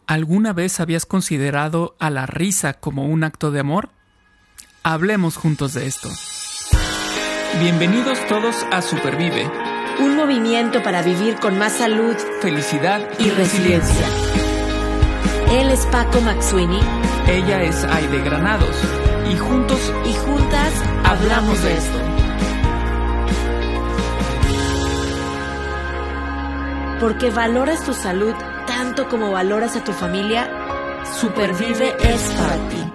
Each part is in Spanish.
¿Alguna vez habías considerado a la risa como un acto de amor? Hablemos juntos de esto. Bienvenidos todos a Supervive. Un movimiento para vivir con más salud, felicidad y resiliencia. Él es Paco Maxuini. Ella es Aide Granados. Y juntos y juntas hablamos de esto. Porque valoras tu salud tanto como valoras a tu familia, Supervive es para ti.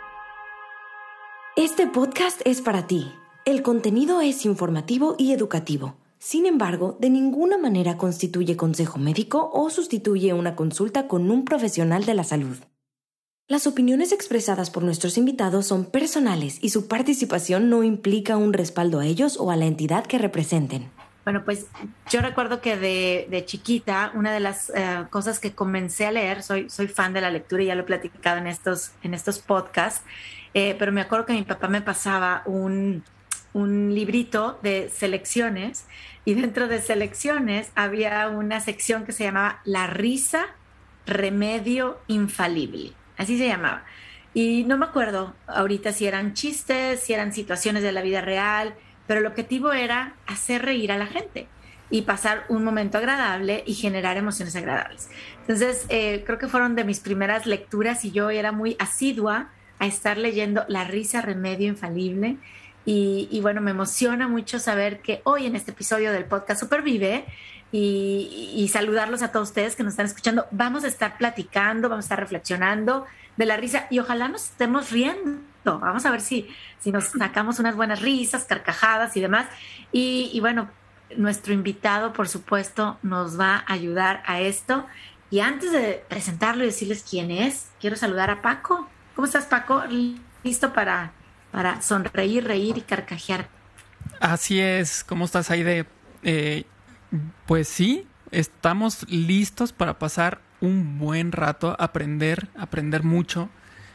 Este podcast es para ti. El contenido es informativo y educativo. Sin embargo, de ninguna manera constituye consejo médico o sustituye una consulta con un profesional de la salud. Las opiniones expresadas por nuestros invitados son personales y su participación no implica un respaldo a ellos o a la entidad que representen. Bueno, pues yo recuerdo que de chiquita, una de las cosas que comencé a leer, soy fan de la lectura y ya lo he platicado en estos podcasts, pero me acuerdo que mi papá me pasaba un librito de selecciones y dentro de selecciones había una sección que se llamaba La risa, remedio infalible, así se llamaba. Y no me acuerdo ahorita si eran chistes, si eran situaciones de la vida real, pero el objetivo era hacer reír a la gente y pasar un momento agradable y generar emociones agradables. Entonces, creo que fueron de mis primeras lecturas y yo era muy asidua a estar leyendo La risa, remedio infalible. Y bueno, me emociona mucho saber que hoy en este episodio del podcast Supervive y saludarlos a todos ustedes que nos están escuchando, vamos a estar platicando, vamos a estar reflexionando de la risa y ojalá nos estemos riendo. Vamos a ver si nos sacamos unas buenas risas, carcajadas y demás. Y bueno, nuestro invitado, por supuesto, nos va a ayudar a esto. Y antes de presentarlo y decirles quién es, quiero saludar a Paco. ¿Cómo estás, Paco? ¿Listo para sonreír, reír y carcajear? Así es. ¿Cómo estás, Aide? Pues sí, estamos listos para pasar un buen rato, aprender mucho.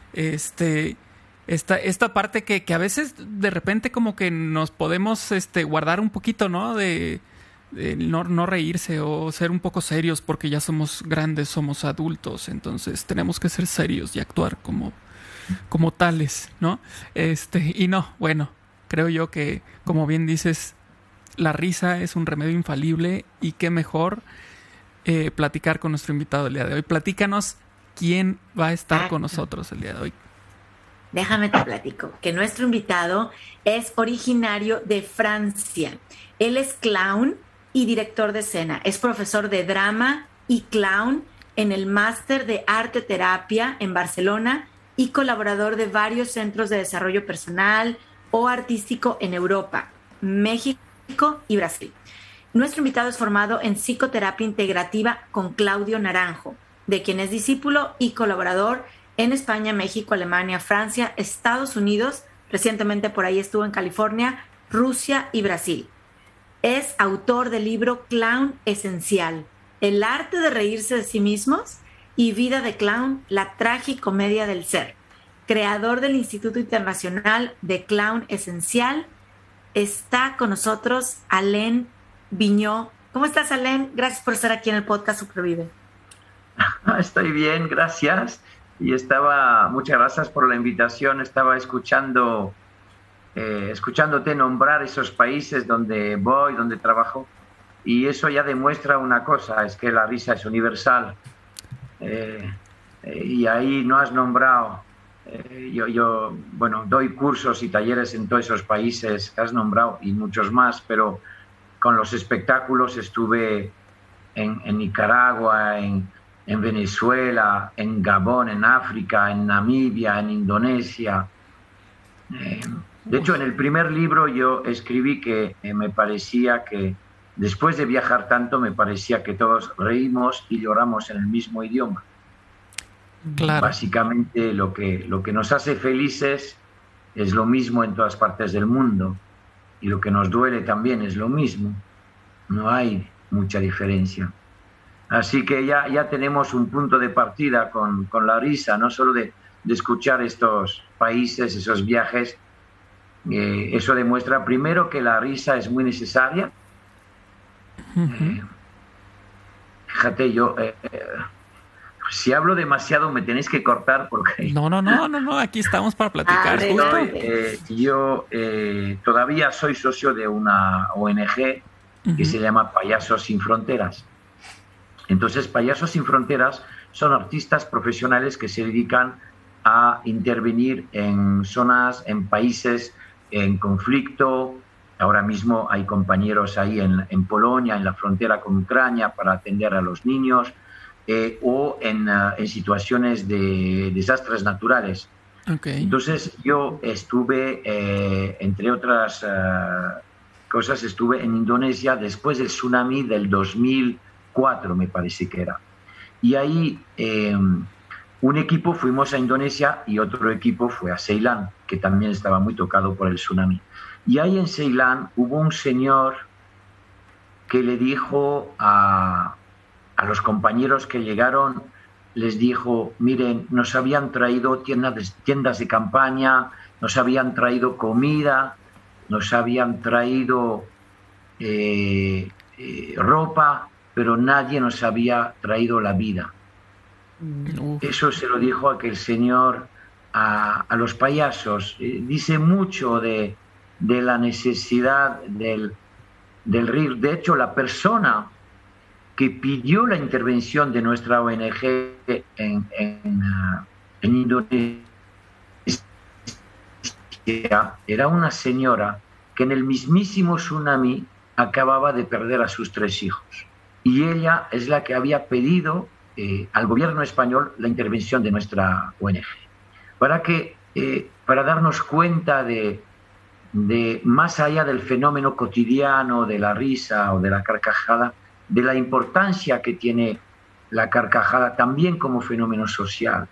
Esta parte que a veces de repente como que nos podemos guardar un poquito, ¿no? De no reírse o ser un poco serios porque ya somos grandes, somos adultos, entonces tenemos que ser serios y actuar como tales, ¿no? Y no, bueno, creo yo que, como bien dices, la risa es un remedio infalible y qué mejor platicar con nuestro invitado el día de hoy. Platícanos quién va a estar con nosotros el día de hoy. Déjame te platico que nuestro invitado es originario de Francia. Él es clown y director de escena. Es profesor de drama y clown en el Máster de Arte Terapia en Barcelona y colaborador de varios centros de desarrollo personal o artístico en Europa, México y Brasil. Nuestro invitado es formado en psicoterapia integrativa con Claudio Naranjo, de quien es discípulo y colaborador en España, México, Alemania, Francia, Estados Unidos, recientemente por ahí estuvo en California, Rusia y Brasil. Es autor del libro Clown Esencial, el arte de reírse de sí mismos y Vida de Clown, la tragicomedia del ser. Creador del Instituto Internacional de Clown Esencial, está con nosotros Alain Vigneault. ¿Cómo estás, Alain? Gracias por estar aquí en el podcast Supervive. Estoy bien, gracias. Y muchas gracias por la invitación. Estaba escuchándote nombrar esos países donde voy, donde trabajo, y eso ya demuestra una cosa, es que la risa es universal. Y ahí no has nombrado, yo doy cursos y talleres en todos esos países que has nombrado y muchos más, pero con los espectáculos estuve en Nicaragua, en Venezuela, en Gabón, en África, en Namibia, en Indonesia. De hecho, en el primer libro yo escribí que me parecía que después de viajar tanto, me parecía que todos reímos y lloramos en el mismo idioma. Claro. Básicamente lo que nos hace felices es lo mismo en todas partes del mundo y lo que nos duele también es lo mismo. No hay mucha diferencia. Así que ya tenemos un punto de partida con la risa, no solo de escuchar estos países, esos viajes. Eso demuestra primero que la risa es muy necesaria. Uh-huh. Fíjate, yo Si hablo demasiado me tenéis que cortar porque... No, aquí estamos para platicar. Yo todavía soy socio de una ONG que se llama Payasos Sin Fronteras. Entonces, Payasos Sin Fronteras son artistas profesionales que se dedican a intervenir en zonas, en países en conflicto. Ahora mismo hay compañeros ahí en Polonia, en la frontera con Ucrania, para atender a los niños, o en situaciones de desastres naturales. Okay. Entonces yo estuve, entre otras cosas, estuve en Indonesia después del tsunami del 2004, me parece que era. Y ahí un equipo fuimos a Indonesia y otro equipo fue a Ceilán, que también estaba muy tocado por el tsunami. Y ahí en Ceilán hubo un señor que le dijo a los compañeros que llegaron, les dijo, miren, nos habían traído tiendas de campaña, nos habían traído comida, nos habían traído ropa, pero nadie nos había traído la vida. Eso se lo dijo aquel señor a los payasos. Dice mucho de la necesidad del RIR. De hecho, la persona que pidió la intervención de nuestra ONG en Indonesia era una señora que en el mismísimo tsunami acababa de perder a sus 3 hijos. Y ella es la que había pedido al gobierno español la intervención de nuestra ONG. Para darnos cuenta de más allá del fenómeno cotidiano de la risa o de la carcajada, de la importancia que tiene la carcajada también como fenómeno social.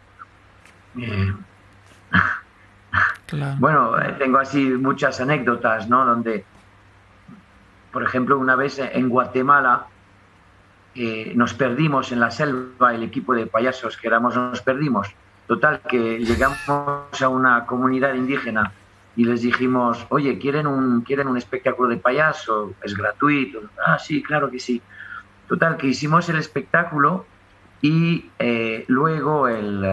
Claro. Bueno, tengo así muchas anécdotas, ¿no? Donde, por ejemplo, una vez en Guatemala nos perdimos en la selva, el equipo de payasos que éramos nos perdimos. Total, que llegamos a una comunidad indígena y les dijimos, oye, ¿quieren un espectáculo de payaso? ¿Es gratuito? Ah, sí, claro que sí. Total, que hicimos el espectáculo y luego el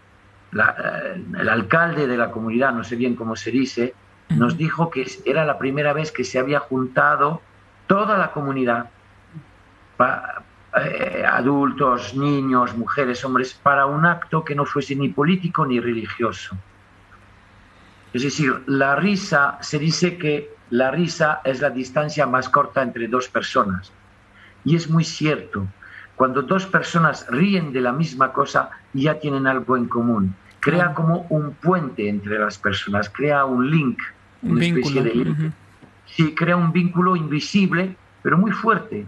alcalde de la comunidad, no sé bien cómo se dice, nos dijo que era la primera vez que se había juntado toda la comunidad, adultos, niños, mujeres, hombres, para un acto que no fuese ni político ni religioso. Es decir, la risa, se dice que la risa es la distancia más corta entre 2 personas. Y es muy cierto. Cuando 2 personas ríen de la misma cosa, ya tienen algo en común. Crea como un puente entre las personas, crea un link, una especie de link. Sí, crea un vínculo invisible, pero muy fuerte,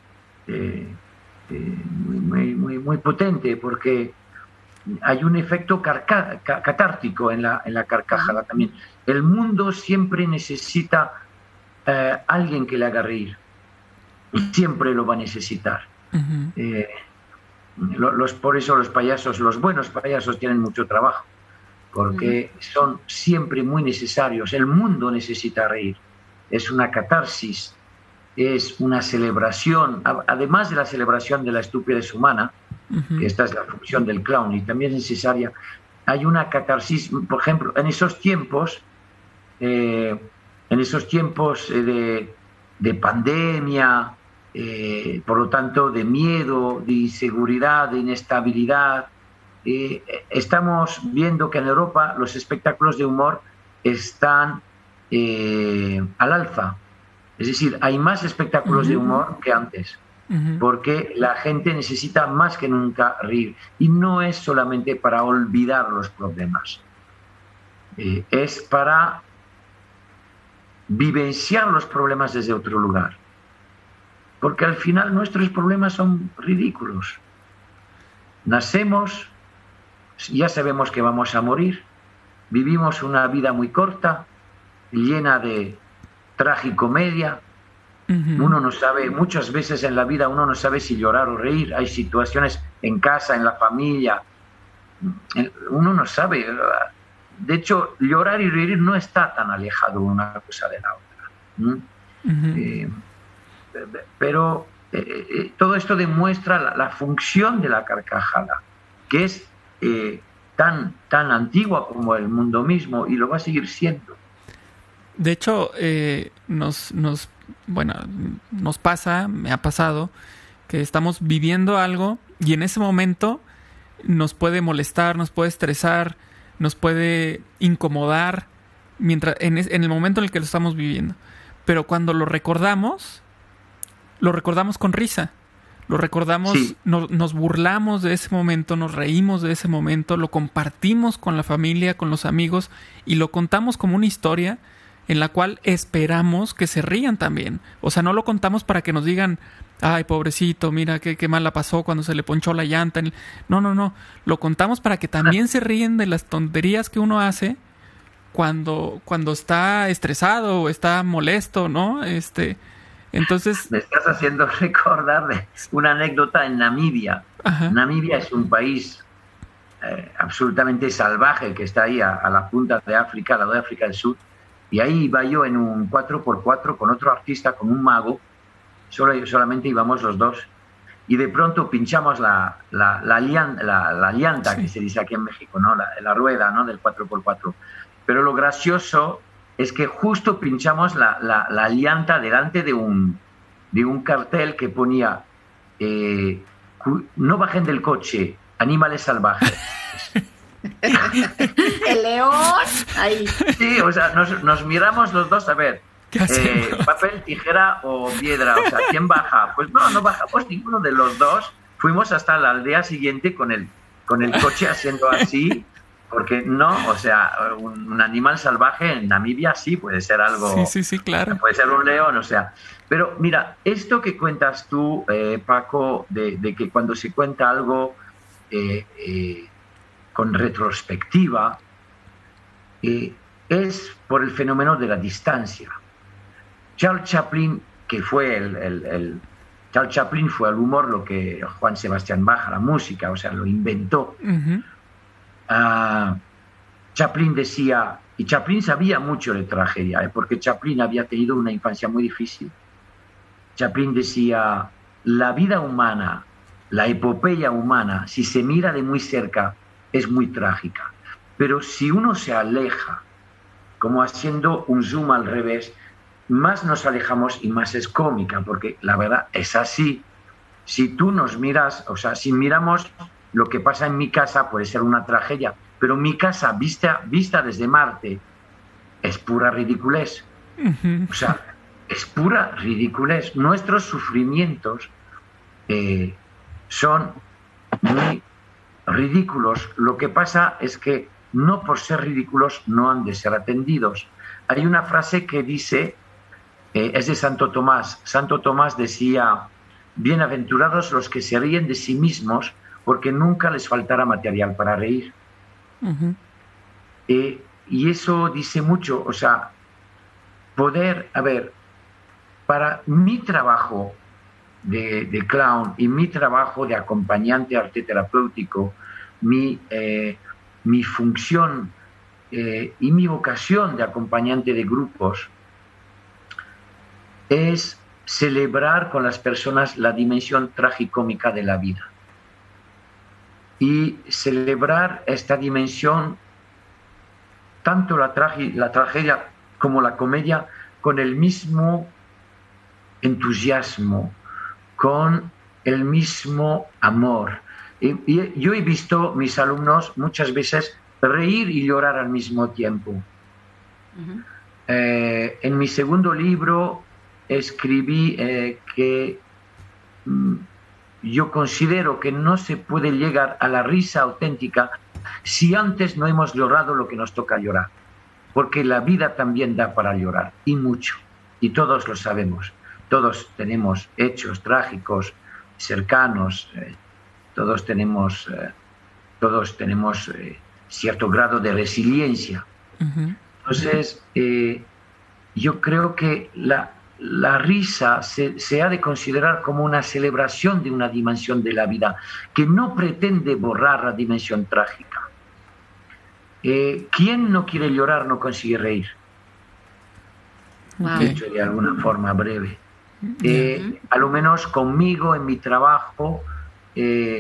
muy potente, porque hay un efecto catártico en la carcajada también. El mundo siempre necesita alguien que le haga reír. Siempre lo va a necesitar. Por eso los payasos, los buenos payasos, tienen mucho trabajo, porque son siempre muy necesarios. El mundo necesita reír. Es una catarsis, es una celebración, además de la celebración de la estupidez humana, que esta es la función del clown y también es necesaria. Hay una catarsis, por ejemplo, en esos tiempos de pandemia, por lo tanto de miedo, de inseguridad, de inestabilidad, estamos viendo que en Europa los espectáculos de humor están al alza. Es decir, hay más espectáculos de humor que antes, porque la gente necesita más que nunca reír. Y no es solamente para olvidar los problemas, es para vivenciar los problemas desde otro lugar. Porque al final nuestros problemas son ridículos. Nacemos, ya sabemos que vamos a morir, vivimos una vida muy corta, llena de tragicomedia. Uno no sabe, muchas veces en la vida uno no sabe si llorar o reír. Hay situaciones en casa, en la familia, uno no sabe. De hecho, llorar y reír no está tan alejado una cosa de la otra. Pero todo esto demuestra la función de la carcajada. que es tan antigua como el mundo mismo y lo va a seguir siendo. De hecho, nos pasa, me ha pasado, que estamos viviendo algo y en ese momento nos puede molestar, nos puede estresar, nos puede incomodar en el momento en el que lo estamos viviendo. Pero cuando lo recordamos con risa. Lo recordamos, sí. Nos burlamos de ese momento, nos reímos de ese momento, lo compartimos con la familia, con los amigos y lo contamos como una historia en la cual esperamos que se rían también. O sea, no lo contamos para que nos digan, ay, pobrecito, mira qué mal la pasó cuando se le ponchó la llanta. No. Lo contamos para que también se ríen de las tonterías que uno hace cuando está estresado o está molesto, ¿no? Entonces... Me estás haciendo recordar de una anécdota en Namibia. Ajá. Namibia es un país absolutamente salvaje que está ahí a la punta de África, al lado de África del Sur. Y ahí iba yo en un 4x4 con otro artista, con un mago. Solamente íbamos los dos. Y de pronto pinchamos la llanta, sí, que se dice aquí en México, ¿no? La rueda, ¿no? Del 4x4. Pero lo gracioso es que justo pinchamos la llanta delante de un cartel que ponía no bajen del coche, animales salvajes. El león, ahí. Sí, o sea, nos miramos los dos a ver, papel, tijera o piedra, o sea, ¿quién baja? Pues no bajamos ninguno de los dos. Fuimos hasta la aldea siguiente con el coche haciendo así. Porque no, o sea, un animal salvaje en Namibia sí puede ser algo... Sí, claro. Puede ser un león, o sea... Pero mira, esto que cuentas tú, Paco, de que cuando se cuenta algo con retrospectiva, es por el fenómeno de la distancia. Charles Chaplin, que fue Charles Chaplin fue al humor lo que Juan Sebastián Bach, la música, o sea, lo inventó. Uh-huh. Chaplin decía, y Chaplin sabía mucho de tragedia, porque Chaplin había tenido una infancia muy difícil. Chaplin decía, la vida humana, la epopeya humana, si se mira de muy cerca, es muy trágica. Pero si uno se aleja, como haciendo un zoom al revés, más nos alejamos y más es cómica, porque la verdad es así. Si tú nos miras, o sea, si miramos lo que pasa en mi casa, puede ser una tragedia, pero mi casa vista desde Marte es pura ridiculez. Uh-huh. O sea, es pura ridiculez. Nuestros sufrimientos son muy ridículos. Lo que pasa es que no por ser ridículos no han de ser atendidos. Hay una frase que dice, es de Santo Tomás. Santo Tomás decía, bienaventurados los que se ríen de sí mismos, porque nunca les faltará material para reír. Uh-huh. Y eso dice mucho, o sea, para mi trabajo de clown y mi trabajo de acompañante arte terapéutico, mi función y mi vocación de acompañante de grupos es celebrar con las personas la dimensión tragicómica de la vida. Y celebrar esta dimensión, tanto la tragedia como la comedia, con el mismo entusiasmo, con el mismo amor. Y yo he visto mis alumnos muchas veces reír y llorar al mismo tiempo. Uh-huh. En mi segundo libro escribí que... yo considero que no se puede llegar a la risa auténtica si antes no hemos llorado lo que nos toca llorar. Porque la vida también da para llorar, y mucho. Y todos lo sabemos. Todos tenemos hechos trágicos, cercanos. Todos tenemos cierto grado de resiliencia. Uh-huh. Entonces, yo creo que la risa se ha de considerar como una celebración de una dimensión de la vida que no pretende borrar la dimensión trágica. ¿Quién no quiere llorar no consigue reír? Wow. Dicho de alguna forma breve. A lo menos conmigo en mi trabajo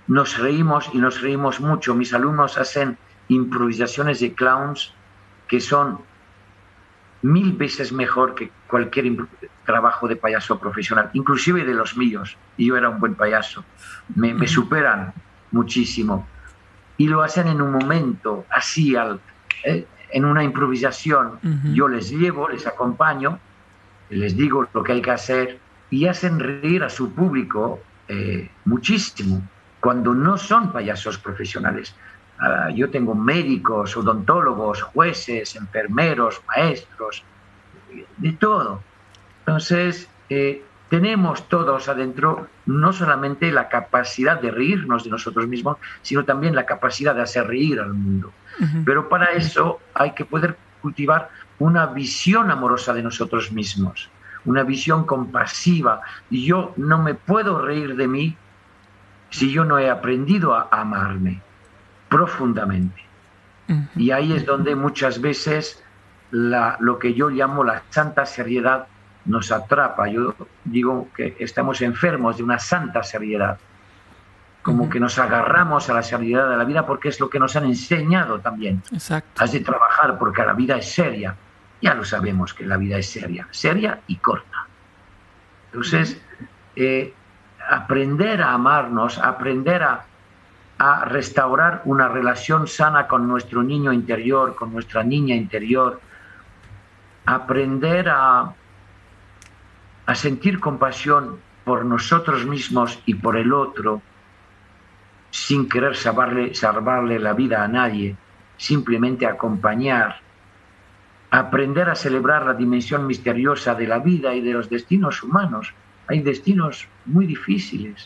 nos reímos y nos reímos mucho. Mis alumnos hacen improvisaciones de clowns que son 1000 veces mejor que cualquier trabajo de payaso profesional, inclusive de los míos. Y yo era un buen payaso. Me superan muchísimo. Y lo hacen en un momento, así, en una improvisación. Yo les llevo, les acompaño, les digo lo que hay que hacer y hacen reír a su público muchísimo, cuando no son payasos profesionales. Yo tengo médicos, odontólogos, jueces, enfermeros, maestros, de todo. Entonces, tenemos todos adentro no solamente la capacidad de reírnos de nosotros mismos, sino también la capacidad de hacer reír al mundo. Pero para eso hay que poder cultivar una visión amorosa de nosotros mismos, una visión compasiva. Y yo no me puedo reír de mí si yo no he aprendido a amarme profundamente. Y ahí es donde muchas veces lo que yo llamo la santa seriedad nos atrapa. Yo digo que estamos enfermos de una santa seriedad, como que nos agarramos a la seriedad de la vida porque es lo que nos han enseñado también. Exacto. Has de trabajar porque la vida es seria. Ya lo sabemos que la vida es seria y corta. Entonces, aprender a amarnos, aprender a restaurar una relación sana con nuestro niño interior, con nuestra niña interior, aprender a sentir compasión por nosotros mismos y por el otro, sin querer salvarle la vida a nadie, simplemente acompañar, aprender a celebrar la dimensión misteriosa de la vida y de los destinos humanos. Hay destinos muy difíciles,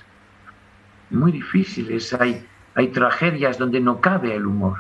hay tragedias donde no cabe el humor.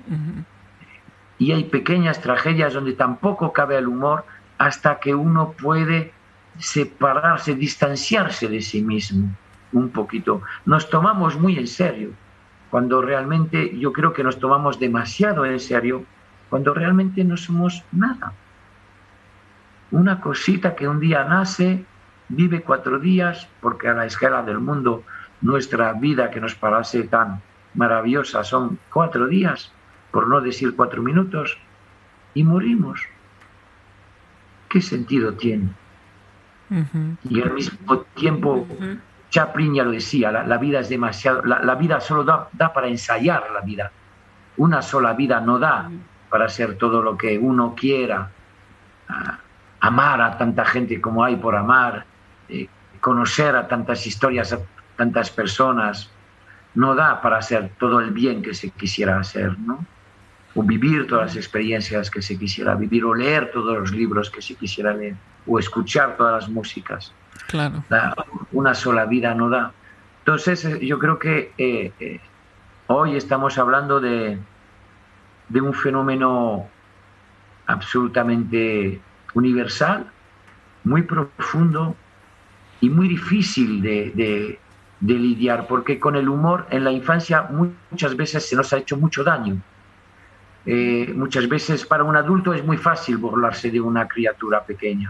Y hay pequeñas tragedias donde tampoco cabe el humor, hasta que uno puede separarse, distanciarse de sí mismo un poquito. Nos tomamos muy en serio, cuando realmente yo creo que nos tomamos demasiado en serio, cuando realmente no somos nada. Una cosita que un día nace, vive 4 días, porque a la escala del mundo nuestra vida, que nos parece tan maravillosa, son 4 días, por no decir 4 minutos, y morimos. ¿Qué sentido tiene? Y al mismo tiempo, Chaplin ya lo decía, la vida es demasiado, la vida solo da para ensayar la vida. Una sola vida no da para hacer todo lo que uno quiera, amar a tanta gente como hay por amar, conocer a tantas historias, a tantas personas. No da para hacer todo el bien que se quisiera hacer, ¿no? O vivir todas las experiencias que se quisiera vivir, o leer todos los libros que se quisiera leer, o escuchar todas las músicas. Claro. Una sola vida no da. Entonces, yo creo que hoy estamos hablando de un fenómeno absolutamente universal, muy profundo y muy difícil de lidiar, porque con el humor en la infancia muchas veces se nos ha hecho mucho daño. Muchas veces para un adulto es muy fácil burlarse de una criatura pequeña.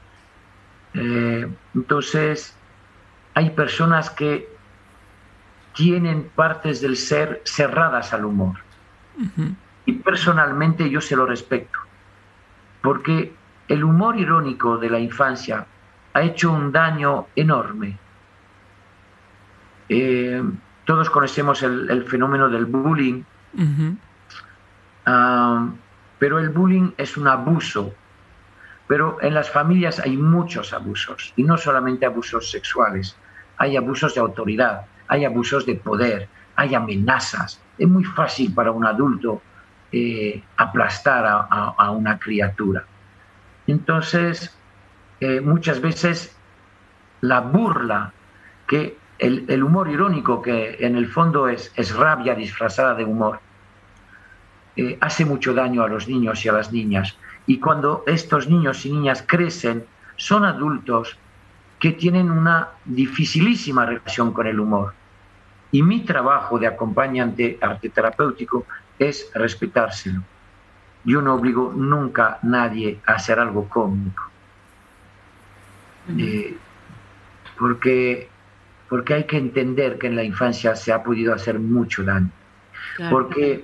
Entonces hay personas que tienen partes del ser cerradas al humor. Y personalmente yo se lo respeto, porque el humor irónico de la infancia ha hecho un daño enorme. Todos conocemos el fenómeno del bullying, pero el bullying es un abuso. Pero en las familias hay muchos abusos, y no solamente abusos sexuales. Hay abusos de autoridad, hay abusos de poder, hay amenazas. Es muy fácil para un adulto aplastar a una criatura. Entonces, muchas veces la burla, que el humor irónico, que en el fondo es rabia disfrazada de humor, hace mucho daño a los niños y a las niñas. Y cuando estos niños y niñas crecen, son adultos que tienen una dificilísima relación con el humor. Y mi trabajo de acompañante arte terapéutico es respetárselo. Yo no obligo nunca a nadie a hacer algo cómico. Porque porque hay que entender que en la infancia se ha podido hacer mucho daño. Claro. Porque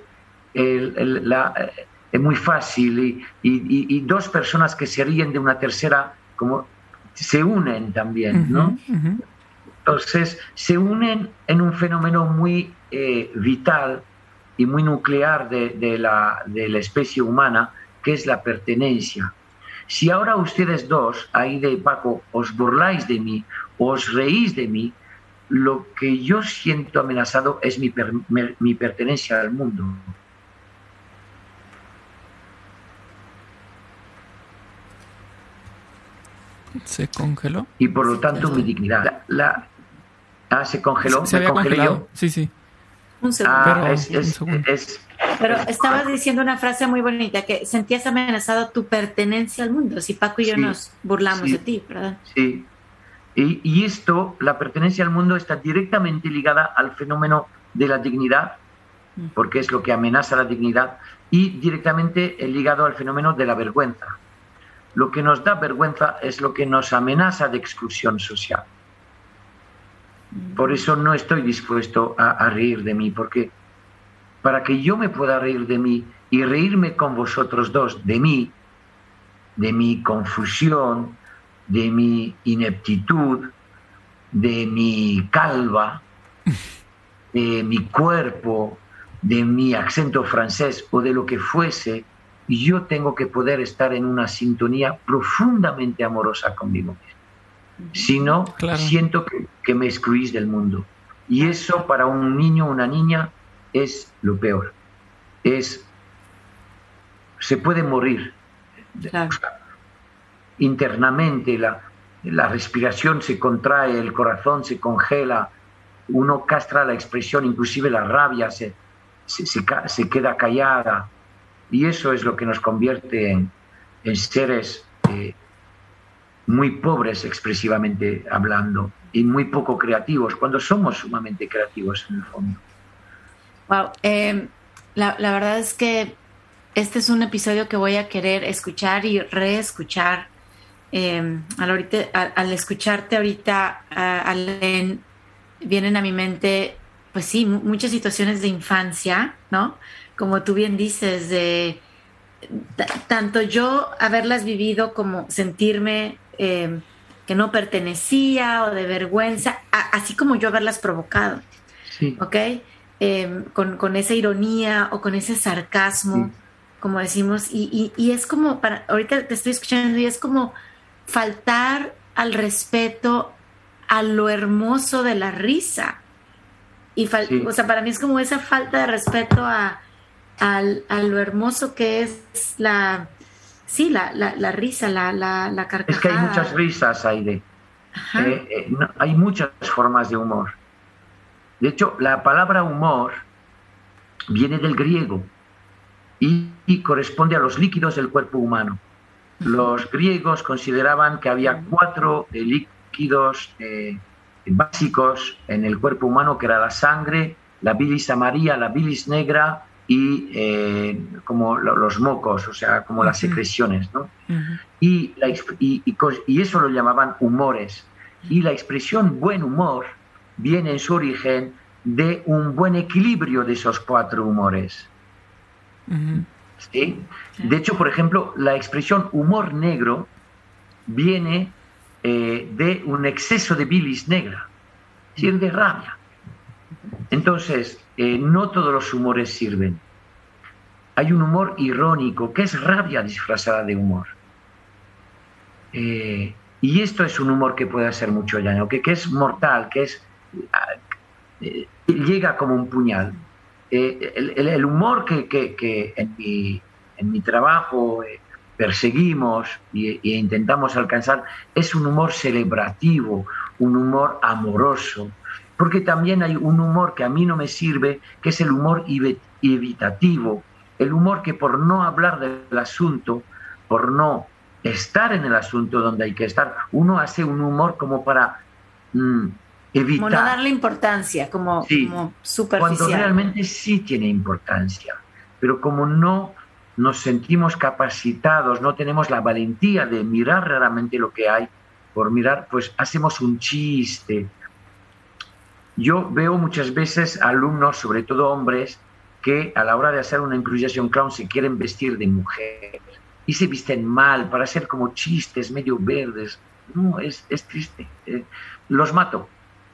es muy fácil y dos personas que se ríen de una tercera como se unen también, ¿no? Entonces se unen en un fenómeno muy vital y muy nuclear de la especie humana, que es la pertenencia. Si ahora ustedes dos, Aida y Paco, os burláis de mí, os reís de mí, lo que yo siento amenazado es mi pertenencia al mundo. ¿Se congeló? Y por lo tanto mi dignidad. ¿Se congeló? Se había congelado. Sí. Un segundo. Es Pero estabas diciendo una frase muy bonita, que sentías amenazado tu pertenencia al mundo. Si Paco y yo nos burlamos de ti, ¿verdad? Sí. Y esto, la pertenencia al mundo, está directamente ligada al fenómeno de la dignidad, porque es lo que amenaza la dignidad, y directamente ligado al fenómeno de la vergüenza. Lo que nos da vergüenza es lo que nos amenaza de exclusión social. Por eso no estoy dispuesto a reír de mí, porque para que yo me pueda reír de mí y reírme con vosotros dos de mí, de mi confusión, de mi ineptitud, de mi calva, de mi cuerpo, de mi acento francés o de lo que fuese, yo tengo que poder estar en una sintonía profundamente amorosa conmigo mismo. Si no, siento que me excluís del mundo. Y eso para un niño o una niña es lo peor. Se puede morir. Claro. Internamente la respiración se contrae, el corazón se congela, uno castra la expresión, inclusive la rabia se queda callada. Y eso es lo que nos convierte en seres muy pobres expresivamente hablando y muy poco creativos, cuando somos sumamente creativos en el fondo. Wow, la verdad es que este es un episodio que voy a querer escuchar y reescuchar. Al escucharte ahorita, Alain, vienen a mi mente, pues sí, muchas situaciones de infancia, ¿no? Como tú bien dices, de tanto yo haberlas vivido como sentirme que no pertenecía o de vergüenza, así como yo haberlas provocado, sí. ¿Ok? Con esa ironía o con ese sarcasmo, sí. Como decimos, y es como, ahorita te estoy escuchando y es como faltar al respeto a lo hermoso de la risa. Y sí. O sea, para mí es como esa falta de respeto a lo hermoso que es la risa, la carcajada. Es que hay muchas risas, Aide. Hay muchas formas de humor. De hecho, la palabra humor viene del griego y corresponde a los líquidos del cuerpo humano. Los griegos consideraban que había 4 líquidos básicos en el cuerpo humano, que era la sangre, la bilis amarilla, la bilis negra y como los mocos, o sea, como las secreciones, ¿no? Y eso lo llamaban humores. Y la expresión buen humor viene en su origen de un buen equilibrio de esos 4 humores. ¿Sí? De hecho, por ejemplo, la expresión humor negro viene de un exceso de bilis negra, es decir, de rabia. Entonces, no todos los humores sirven. Hay un humor irónico, que es rabia disfrazada de humor. Y esto es un humor que puede hacer mucho daño, que es mortal, que llega como un puñal. El humor que en mi trabajo perseguimos e intentamos alcanzar es un humor celebrativo, un humor amoroso, porque también hay un humor que a mí no me sirve, que es el humor evitativo, el humor que por no hablar del asunto, por no estar en el asunto donde hay que estar, uno hace un humor como para evitar. Como no darle importancia, como superficial. Cuando realmente sí tiene importancia, pero como no nos sentimos capacitados, no tenemos la valentía de mirar realmente lo que hay, por mirar, pues hacemos un chiste, yo veo muchas veces alumnos, sobre todo hombres, que a la hora de hacer una improvisación clown se quieren vestir de mujer y se visten mal para hacer como chistes medio verdes. No, es triste. Los mato.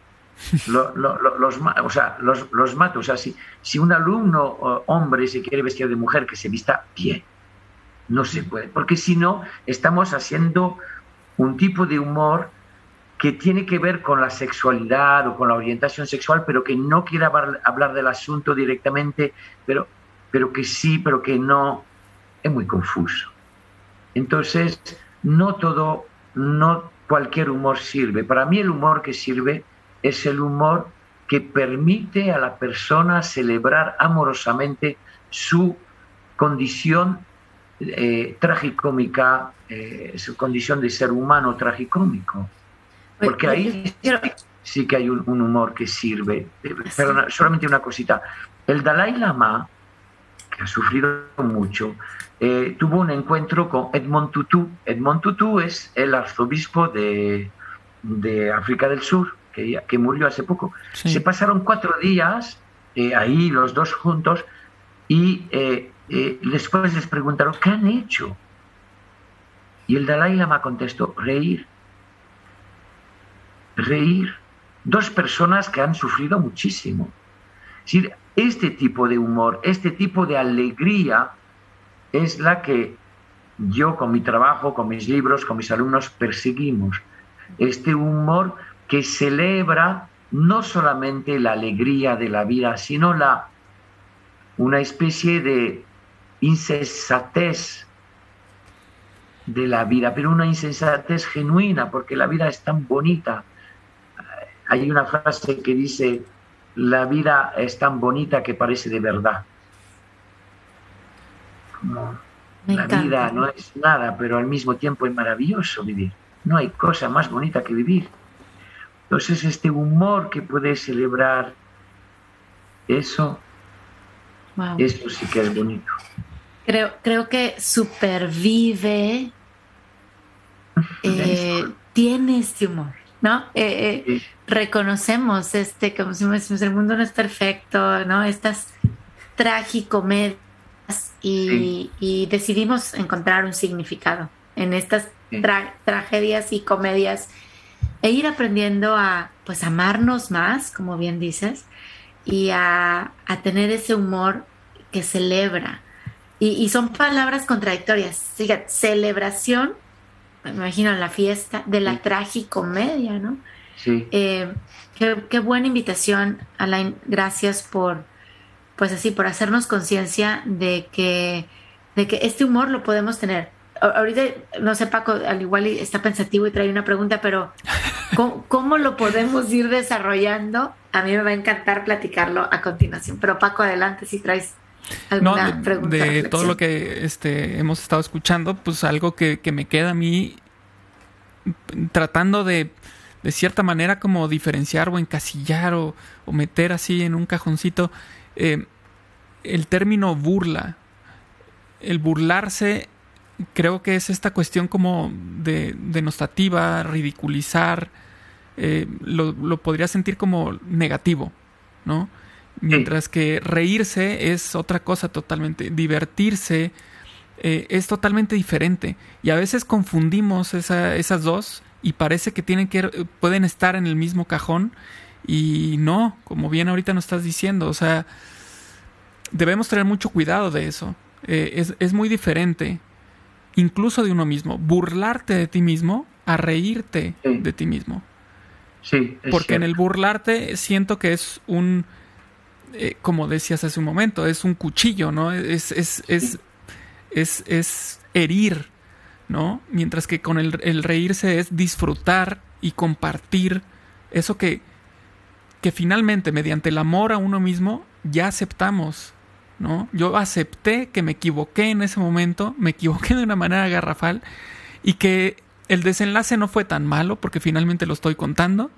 Los mato. O sea, si un alumno hombre se quiere vestir de mujer, que se vista bien. No se puede, porque si no, estamos haciendo un tipo de humor que tiene que ver con la sexualidad o con la orientación sexual, pero que no quiere hablar del asunto directamente, pero que sí, pero que no. Es muy confuso. Entonces, no cualquier humor sirve. Para mí el humor que sirve es el humor que permite a la persona celebrar amorosamente su condición tragicómica, su condición de ser humano tragicómico. Porque ahí sí que hay un humor que sirve. Perdona, solamente una cosita. El Dalai Lama, que ha sufrido mucho, tuvo un encuentro con Edmond Tutu. Edmond Tutu es el arzobispo de África del Sur, que murió hace poco. Sí. Se pasaron 4 días ahí los dos juntos y después les preguntaron, ¿qué han hecho? Y el Dalai Lama contestó, reír. 2 personas que han sufrido muchísimo. Es decir, este tipo de humor, este tipo de alegría es la que yo con mi trabajo, con mis libros, con mis alumnos perseguimos. Este humor que celebra no solamente la alegría de la vida, sino una especie de insensatez de la vida, pero una insensatez genuina, porque la vida es tan bonita. Hay una frase que dice, la vida es tan bonita que parece de verdad. La vida no es nada, pero al mismo tiempo es maravilloso vivir. No hay cosa más bonita que vivir. Entonces este humor que puede celebrar eso, wow. Eso sí que es bonito. Creo que Supervive tiene este humor, ¿no? Sí. Reconocemos como si el mundo no es perfecto, ¿no? Estas tragicomedias y decidimos encontrar un significado en estas tragedias y comedias e ir aprendiendo a pues amarnos más, como bien dices, y a tener ese humor que celebra. Y son palabras contradictorias. Fíjate, celebración, me imagino la fiesta de la tragicomedia, ¿no? Sí. Qué buena invitación, Alain. Gracias por hacernos conciencia de que este humor lo podemos tener. Ahorita, no sé, Paco, al igual está pensativo y trae una pregunta, pero ¿cómo lo podemos ir desarrollando? A mí me va a encantar platicarlo a continuación. Pero Paco, adelante si traes alguna pregunta. De todo lo que hemos estado escuchando, pues algo que me queda a mí tratando de cierta manera como diferenciar o encasillar o meter así en un cajoncito el término burla. El burlarse creo que es esta cuestión como de denostativa, ridiculizar, lo podría sentir como negativo, ¿no? Mientras que reírse es otra cosa totalmente, divertirse es totalmente diferente. Y a veces confundimos esas dos y parece que pueden estar en el mismo cajón y no, como bien ahorita nos estás diciendo, o sea, debemos tener mucho cuidado de eso. Es muy diferente, incluso de uno mismo, burlarte de ti mismo a reírte de ti mismo. Sí, porque cierto. En el burlarte siento que es como decías hace un momento, es un cuchillo, ¿no? Es herir, ¿no? Mientras que con el reírse es disfrutar y compartir eso que finalmente mediante el amor a uno mismo ya aceptamos, ¿no? Yo acepté que me equivoqué en ese momento, me equivoqué de una manera garrafal y que el desenlace no fue tan malo porque finalmente lo estoy contando,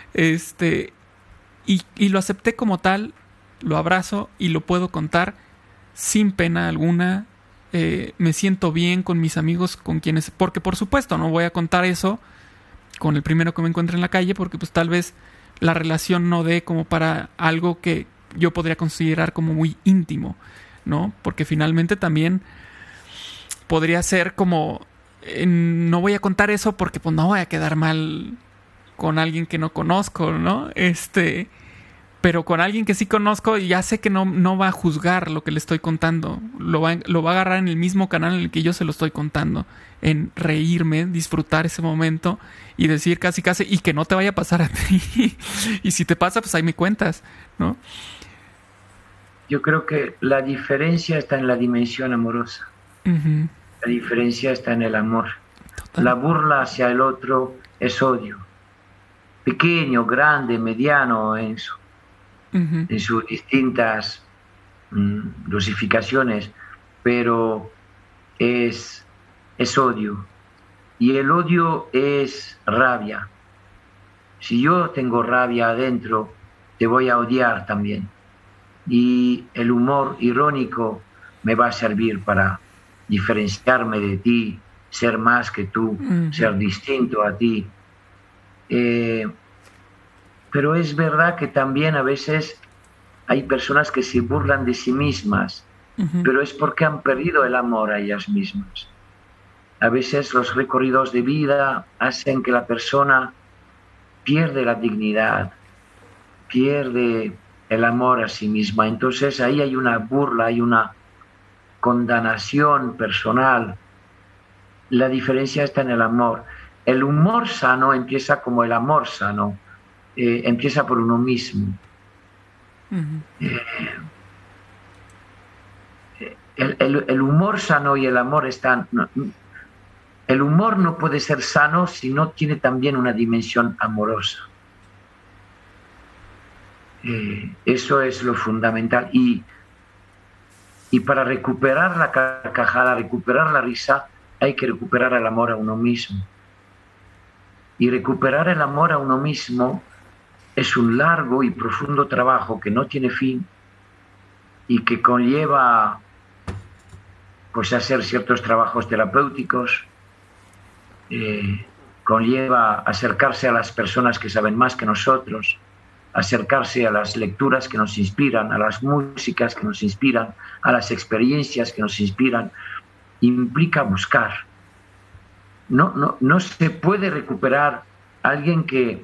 y lo acepté como tal, lo abrazo y lo puedo contar sin pena alguna. Me siento bien con mis amigos, con quienes, porque por supuesto no voy a contar eso con el primero que me encuentre en la calle porque pues tal vez la relación no dé como para algo que yo podría considerar como muy íntimo, ¿no? Porque finalmente también podría ser como, no voy a contar eso porque pues no voy a quedar mal con alguien que no conozco, ¿no? Pero con alguien que sí conozco, ya sé que no va a juzgar lo que le estoy contando. Lo va a agarrar en el mismo canal en el que yo se lo estoy contando. En reírme, disfrutar ese momento y decir casi, y que no te vaya a pasar a ti. Y si te pasa, pues ahí me cuentas, ¿no? Yo creo que la diferencia está en la dimensión amorosa. Uh-huh. La diferencia está en el amor. Total. La burla hacia el otro es odio. Pequeño, grande, mediano, en sus distintas dosificaciones, pero es odio. Y el odio es rabia. Si yo tengo rabia adentro, te voy a odiar también. Y el humor irónico me va a servir para diferenciarme de ti, ser más que tú, ser distinto a ti. Pero es verdad que también a veces hay personas que se burlan de sí mismas, pero es porque han perdido el amor a ellas mismas. A veces los recorridos de vida hacen que la persona pierde la dignidad, pierde el amor a sí misma. Entonces ahí hay una burla, hay una condenación personal. La diferencia está en el amor. El humor sano empieza como el amor sano. Empieza por uno mismo. El humor sano y el amor están... El humor no puede ser sano si no tiene también una dimensión amorosa. Eso es lo fundamental. Y para recuperar la carcajada, recuperar la risa, hay que recuperar el amor a uno mismo. Y recuperar el amor a uno mismo es un largo y profundo trabajo que no tiene fin y que conlleva pues hacer ciertos trabajos terapéuticos, conlleva acercarse a las personas que saben más que nosotros, acercarse a las lecturas que nos inspiran, a las músicas que nos inspiran, a las experiencias que nos inspiran. Implica buscar. No se puede recuperar a alguien que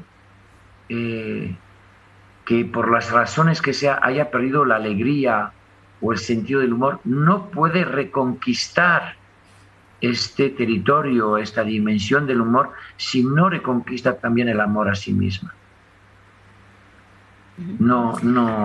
por las razones que sea haya perdido la alegría o el sentido del humor, no puede reconquistar este territorio, esta dimensión del humor, si no reconquista también el amor a sí misma. No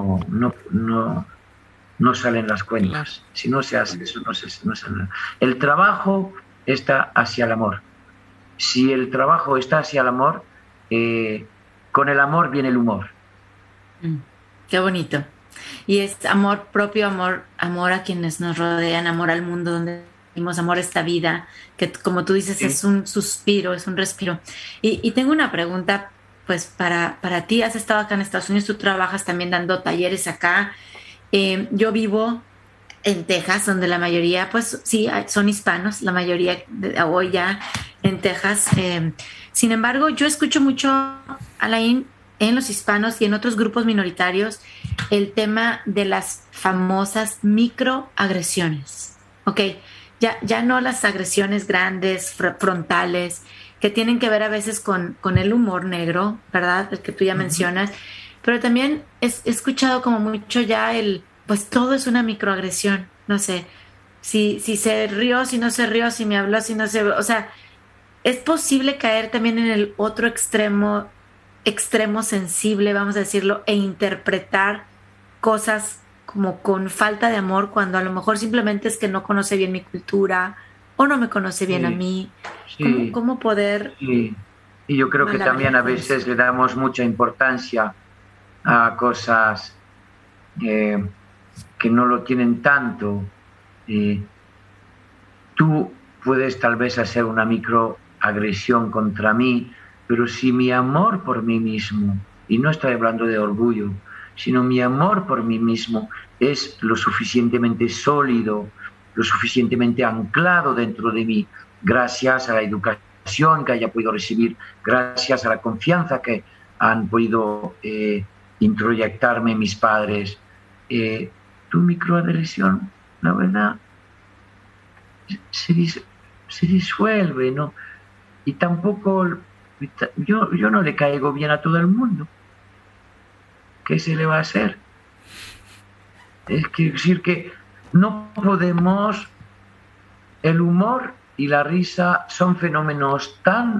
salen las cuentas. Si no se hace eso, no sale. El trabajo está hacia el amor. Si el trabajo está hacia el amor, con el amor viene el humor. Qué bonito. Y es amor propio, amor a quienes nos rodean, amor al mundo donde vivimos, amor a esta vida, que como tú dices, sí, es un suspiro, es un respiro. Y tengo una pregunta, pues para ti. Has estado acá en Estados Unidos, tú trabajas también dando talleres acá. Yo vivo en Texas, donde la mayoría, pues sí, son hispanos, la mayoría hoy ya en Texas. Sin embargo, yo escucho mucho, Alain, en los hispanos y en otros grupos minoritarios, el tema de las famosas microagresiones. Ok, ya no las agresiones grandes, frontales, que tienen que ver a veces con el humor negro, ¿verdad? El que tú ya mencionas. Pero también he escuchado como mucho ya pues todo es una microagresión. No sé, si se rió, si no se rió, si me habló, si no se... O sea, es posible caer también en el otro extremo sensible, vamos a decirlo, e interpretar cosas como con falta de amor, cuando a lo mejor simplemente es que no conoce bien mi cultura o no me conoce bien a mí. Sí. ¿Cómo poder...? Sí. Y yo creo que también a veces le damos mucha importancia a cosas que no lo tienen tanto. Tú puedes tal vez hacer una microagresión contra mí, pero si mi amor por mí mismo, y no estoy hablando de orgullo, sino mi amor por mí mismo es lo suficientemente sólido, lo suficientemente anclado dentro de mí, gracias a la educación que haya podido recibir, gracias a la confianza que han podido introyectarme mis padres. Tu microagresión, la verdad, se disuelve, ¿no? Y tampoco, yo no le caigo bien a todo el mundo. ¿Qué se le va a hacer? Es decir que no podemos, el humor y la risa son fenómenos tan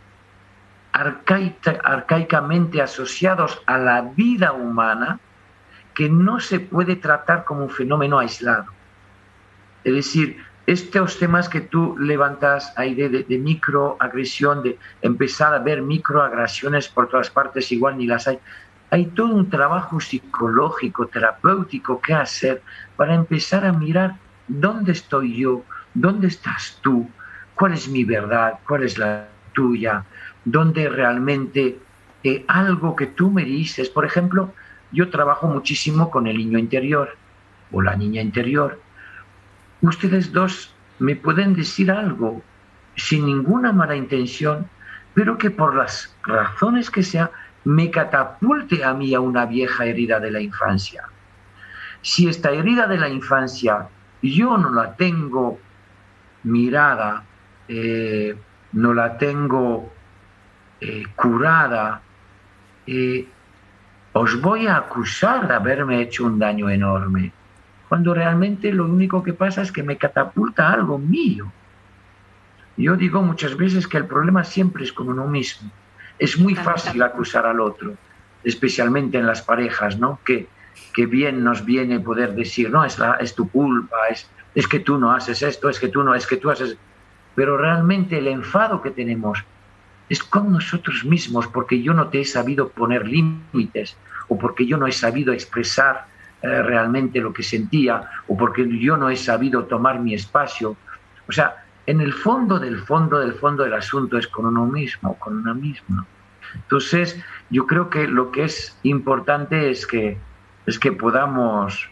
arcaicamente asociados a la vida humana que no se puede tratar como un fenómeno aislado. Es decir, estos temas que tú levantas ahí de microagresión, de empezar a ver microagresiones por todas partes, igual ni las hay todo un trabajo psicológico, terapéutico que hacer para empezar a mirar dónde estoy yo, dónde estás tú, cuál es mi verdad, cuál es la tuya, dónde realmente algo que tú me dices. Por ejemplo, yo trabajo muchísimo con el niño interior o la niña interior. Ustedes dos me pueden decir algo sin ninguna mala intención, pero que por las razones que sea me catapulte a mí a una vieja herida de la infancia. Si esta herida de la infancia yo no la tengo mirada, no la tengo curada, os voy a acusar de haberme hecho un daño enorme, cuando realmente lo único que pasa es que me catapulta algo mío. Yo digo muchas veces que el problema siempre es con uno mismo. Es muy fácil acusar al otro, especialmente en las parejas, ¿no? Que bien nos viene poder decir, no, es tu culpa, es que tú no haces esto, es que tú haces... Pero realmente el enfado que tenemos es con nosotros mismos, porque yo no te he sabido poner límites, o porque yo no he sabido expresar realmente lo que sentía, o porque yo no he sabido tomar mi espacio. O sea, en el fondo del asunto es con uno mismo, con una misma. Entonces, yo creo que lo que es importante es que podamos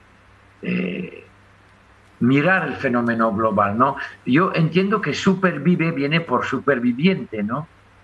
mirar el fenómeno global, ¿no? Yo entiendo que supervive viene por superviviente, ¿no?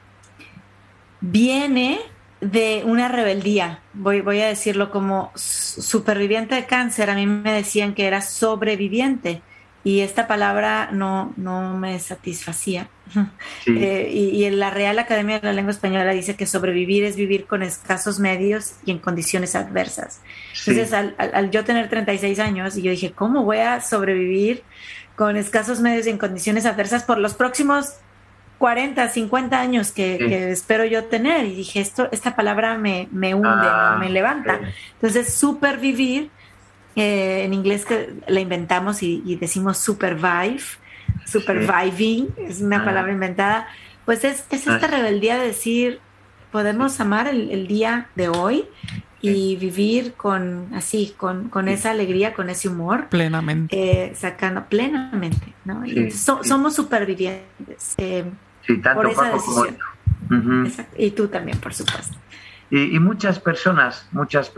Viene de una rebeldía, voy a decirlo como superviviente de cáncer. A mí me decían que era sobreviviente y esta palabra no me satisfacía. Sí. Y en la Real Academia de la Lengua Española dice que sobrevivir es vivir con escasos medios y en condiciones adversas. Sí. Entonces, al yo tener 36 años, y yo dije, ¿cómo voy a sobrevivir con escasos medios y en condiciones adversas por los próximos 40, 50 años que espero yo tener? Y dije, esta palabra me hunde, me levanta. Entonces, supervivir, en inglés que la inventamos y decimos surviving, es una palabra inventada, pues es esta rebeldía de decir, podemos amar el día de hoy y vivir con esa alegría, con ese humor. Plenamente. Sacando plenamente, ¿no? Sí, somos supervivientes. Tanto por esa Paco decisión. Como... Uh-huh. Y tú también, por supuesto. Y muchas personas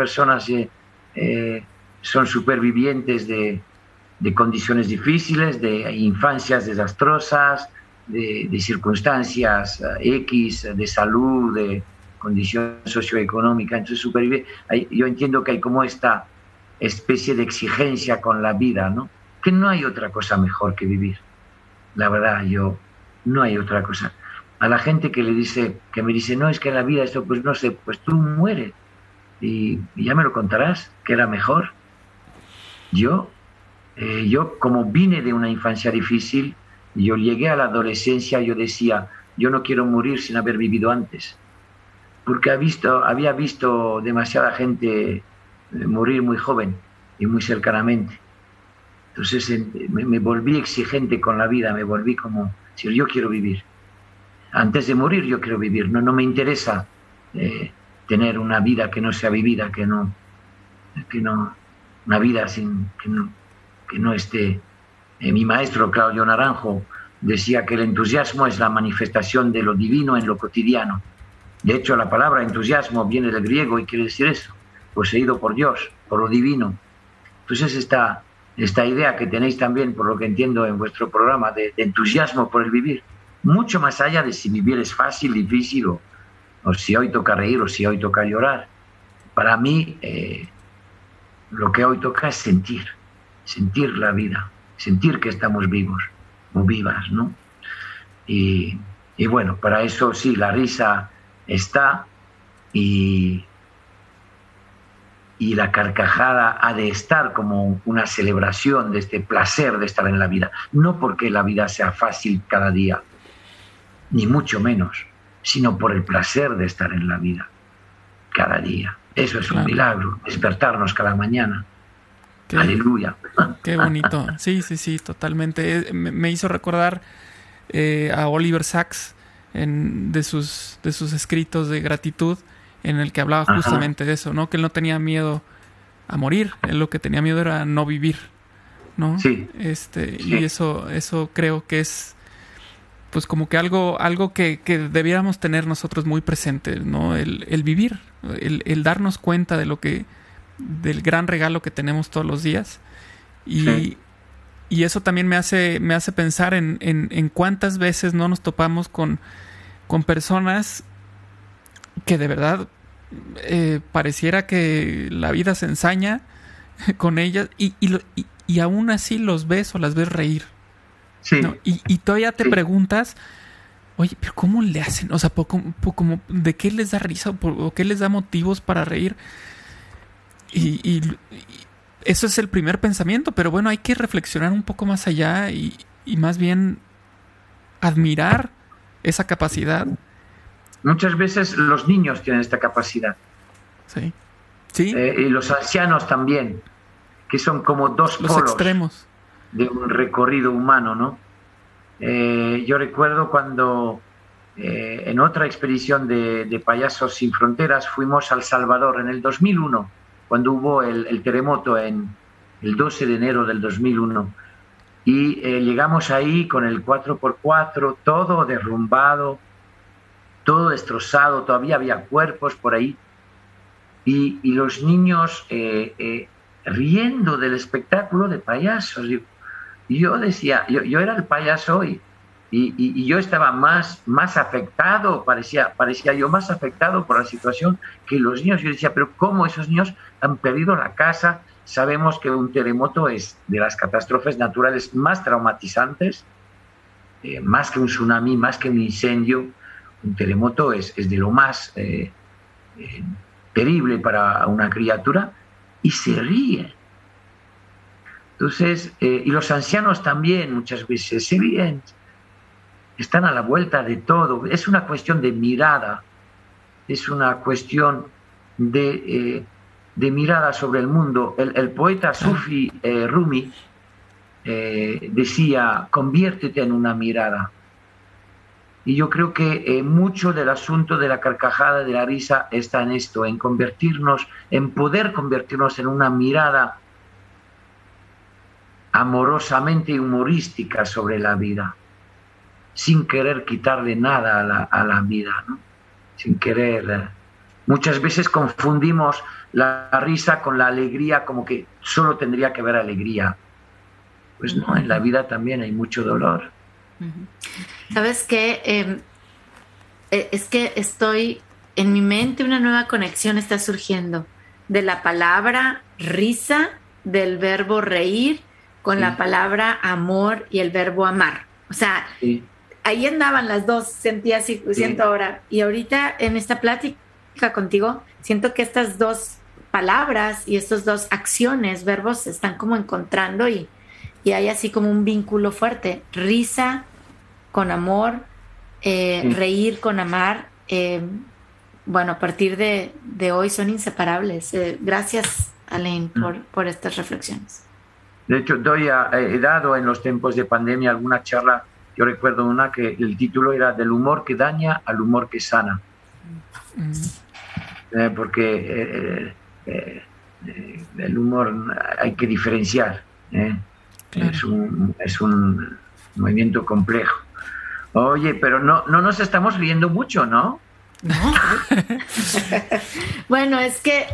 son supervivientes de condiciones difíciles, de infancias desastrosas, de circunstancias X, de salud, de condición socioeconómica. Entonces, yo entiendo que hay como esta especie de exigencia con la vida, ¿no? Que no hay otra cosa mejor que vivir. La verdad, no hay otra cosa. A la gente que me dice, no, es que la vida esto, pues no sé, pues tú mueres y ya me lo contarás, que era mejor. Yo como vine de una infancia difícil, yo llegué a la adolescencia, yo decía, yo no quiero morir sin haber vivido antes, porque había visto demasiada gente morir muy joven y muy cercanamente. Entonces me volví exigente con la vida, me volví como, si yo quiero vivir. Antes de morir yo quiero vivir, no me interesa tener una vida que no sea vivida, que no una vida que no esté. Mi maestro Claudio Naranjo decía que el entusiasmo es la manifestación de lo divino en lo cotidiano. De hecho, la palabra entusiasmo viene del griego y quiere decir eso, poseído por Dios, por lo divino. Entonces esta idea que tenéis también, por lo que entiendo en vuestro programa, de entusiasmo por el vivir, mucho más allá de si vivir es fácil, difícil o si hoy toca reír o si hoy toca llorar. Para mí, lo que hoy toca es sentir la vida, sentir que estamos vivos o vivas, ¿no? Y bueno, para eso sí, la risa está y la carcajada ha de estar como una celebración de este placer de estar en la vida. No porque la vida sea fácil cada día, ni mucho menos, sino por el placer de estar en la vida cada día. Eso es un milagro, despertarnos cada mañana. Aleluya. Qué bonito. Sí, totalmente. Me hizo recordar a Oliver Sacks de sus escritos de gratitud, en el que hablaba justamente de eso, ¿no? Que él no tenía miedo a morir, él lo que tenía miedo era no vivir, ¿no? Sí. Y eso creo que es, pues, como que algo que debiéramos tener nosotros muy presente, ¿no? El vivir, el darnos cuenta del gran regalo que tenemos todos los días. Y eso también me hace pensar en cuántas veces no nos topamos con personas que de verdad pareciera que la vida se ensaña con ellas y aún así los ves o las ves reír. Sí. ¿No? Y todavía te preguntas, oye, pero ¿cómo le hacen? O sea, como, ¿de qué les da risa o qué les da motivos para reír? Y eso es el primer pensamiento, pero bueno, hay que reflexionar un poco más allá y más bien admirar esa capacidad. Muchas veces los niños tienen esta capacidad. Sí. Y los ancianos también, que son como dos los polos extremos de un recorrido humano, ¿no? Yo recuerdo cuando en otra expedición de Payasos Sin Fronteras fuimos a El Salvador en el 2001, cuando hubo el terremoto el 12 de enero del 2001. Y llegamos ahí con el 4x4, todo derrumbado, todo destrozado, todavía había cuerpos por ahí. Y los niños riendo del espectáculo de payasos. Y yo decía, yo era el payaso y yo estaba más afectado, parecía yo más afectado por la situación que los niños. Yo decía, pero ¿cómo esos niños han perdido la casa? Sabemos que un terremoto es de las catástrofes naturales más traumatizantes, más que un tsunami, más que un incendio. Un terremoto es de lo más terrible para una criatura, y se ríe. Entonces, y los ancianos también muchas veces se ríen, están a la vuelta de todo. Es una cuestión de mirada, es una cuestión de mirada sobre el mundo. El poeta sufi Rumi decía, conviértete en una mirada. Y yo creo que mucho del asunto de la carcajada, de la risa, está en esto, en poder convertirnos en una mirada amorosamente humorística sobre la vida, sin querer quitarle nada a la vida, ¿no? Sin querer. Muchas veces confundimos la risa con la alegría, como que solo tendría que haber alegría. Pues no, en la vida también hay mucho dolor. ¿Sabes qué? Es que estoy en mi mente, una nueva conexión está surgiendo de la palabra risa, del verbo reír, con la palabra amor y el verbo amar. O sea, ahí andaban las dos, sentía así, siento ahora. Y ahorita en esta plática contigo, siento que estas dos palabras y estas dos acciones, verbos, se están como encontrando y hay así como un vínculo fuerte. Risa con amor, reír con amar. Bueno, a partir de hoy son inseparables. Gracias, Alain, por estas reflexiones. De hecho, he dado en los tiempos de pandemia alguna charla. Yo recuerdo una que el título era Del humor que daña al humor que sana. Porque el humor hay que diferenciar. Claro. Es un movimiento complejo. Oye, pero no nos estamos riendo mucho, ¿no? No. Bueno, es que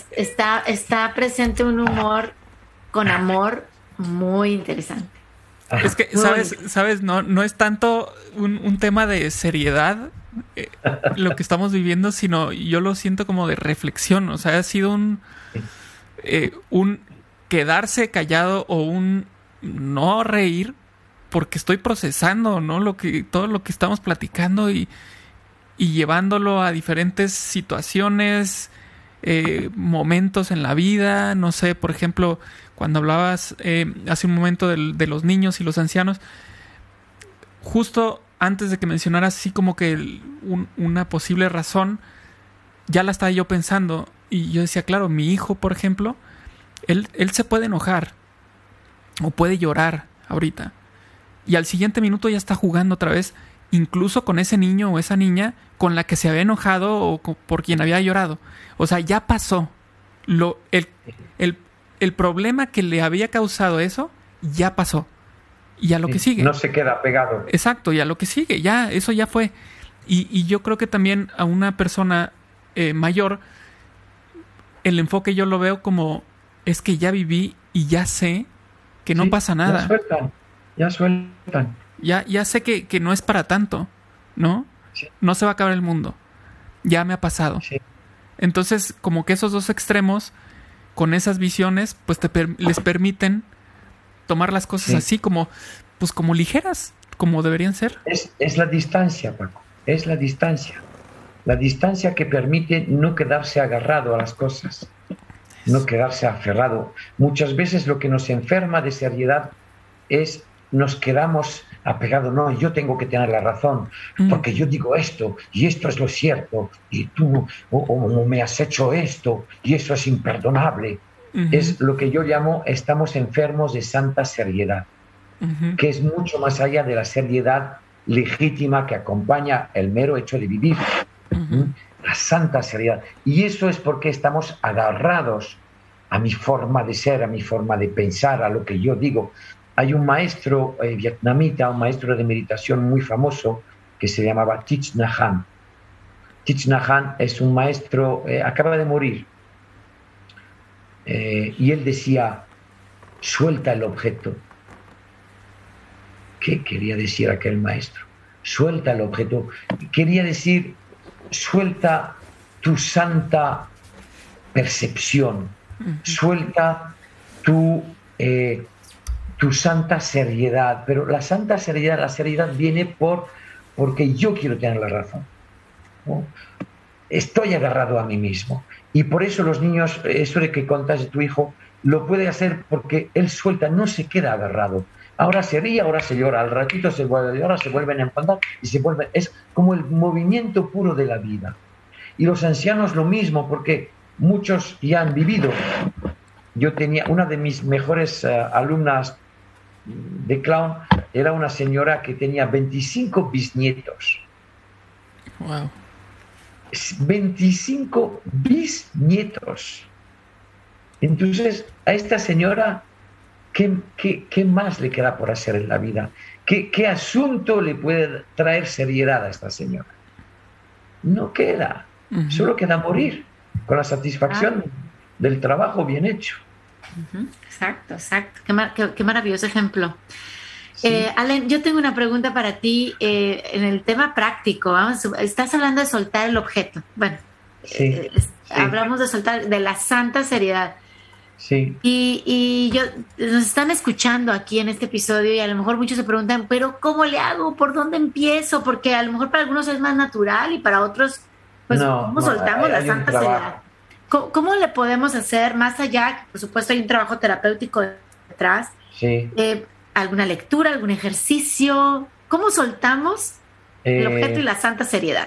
está presente un humor con amor muy interesante. Es que, ¿sabes? No es tanto un tema de seriedad lo que estamos viviendo, sino yo lo siento como de reflexión. O sea, ha sido un quedarse callado o un no reír porque estoy procesando, ¿no? Todo lo que estamos platicando y llevándolo a diferentes situaciones, momentos en la vida. No sé, por ejemplo, cuando hablabas hace un momento de los niños y los ancianos, justo antes de que mencionaras así como que una posible razón, ya la estaba yo pensando y yo decía, claro, mi hijo, por ejemplo, él se puede enojar o puede llorar ahorita y al siguiente minuto ya está jugando otra vez, incluso con ese niño o esa niña con la que se había enojado o por quien había llorado. O sea, ya pasó. El problema que le había causado eso ya pasó. Y a lo que sigue. No se queda pegado. Exacto, y a lo que sigue. Ya, eso ya fue. Y yo creo que también a una persona mayor, el enfoque yo lo veo como, es que ya viví y ya sé que no pasa nada. Ya sueltan. Ya sé que no es para tanto, ¿no? Sí. No se va a acabar el mundo. Ya me ha pasado. Sí. Entonces, como que esos dos extremos, con esas visiones, pues les permiten tomar las cosas así como ligeras, como deberían ser. Es la distancia, Paco. Es la distancia. La distancia que permite no quedarse agarrado a las cosas, no quedarse aferrado. Muchas veces lo que nos enferma de seriedad es nos quedamos apegados. No, yo tengo que tener la razón, porque yo digo esto, y esto es lo cierto, y tú o me has hecho esto, y eso es imperdonable. Es lo que yo llamo, estamos enfermos de santa seriedad, que es mucho más allá de la seriedad legítima que acompaña el mero hecho de vivir. La santa seriedad. Y eso es porque estamos agarrados a mi forma de ser, a mi forma de pensar, a lo que yo digo. Hay un maestro vietnamita, un maestro de meditación muy famoso, que se llamaba Thich Nhat Hanh. Thich Nhat Hanh es un maestro, acaba de morir, y él decía, suelta el objeto. ¿Qué quería decir aquel maestro? Suelta el objeto. Quería decir, suelta tu santa percepción, suelta tu santa seriedad. Pero la santa seriedad, la seriedad viene porque yo quiero tener la razón, ¿no? Estoy agarrado a mí mismo. Y por eso los niños, eso de que contas de tu hijo, lo puede hacer porque él suelta, no se queda agarrado. Ahora se ríe, ahora se llora, al ratito se vuelve, ahora se vuelven a enfadar y se vuelven. Es como el movimiento puro de la vida. Y los ancianos lo mismo, porque muchos ya han vivido. Yo tenía una de mis mejores alumnas de clown, era una señora que tenía 25 bisnietos. Wow. 25 bisnietos. Entonces, a esta señora, ¿qué más le queda por hacer en la vida? ¿Qué asunto le puede traer seriedad a esta señora? No queda. Solo queda morir con la satisfacción del trabajo bien hecho. Exacto. Qué maravilloso ejemplo. Sí. Allen, yo tengo una pregunta para ti en el tema práctico. Estás hablando de soltar el objeto. Bueno, Sí. hablamos de soltar, de la santa seriedad. Sí. Y nos están escuchando aquí en este episodio y a lo mejor muchos se preguntan, pero ¿cómo le hago? ¿Por dónde empiezo? Porque a lo mejor para algunos es más natural y para otros, pues, ¿cómo soltamos la santa seriedad? ¿Cómo le podemos hacer más allá? Por supuesto, hay un trabajo terapéutico detrás. Sí. ¿Alguna lectura, algún ejercicio? ¿Cómo soltamos el objeto y la santa seriedad?